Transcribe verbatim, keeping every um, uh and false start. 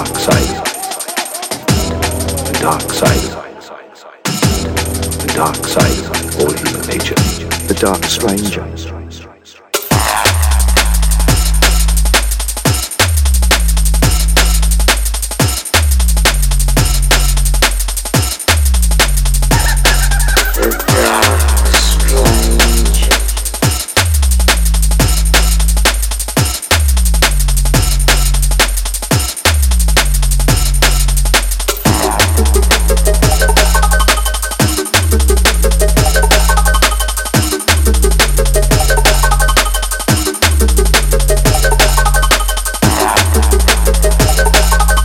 dark side. The dark side. The dark side of all human nature. The dark stranger.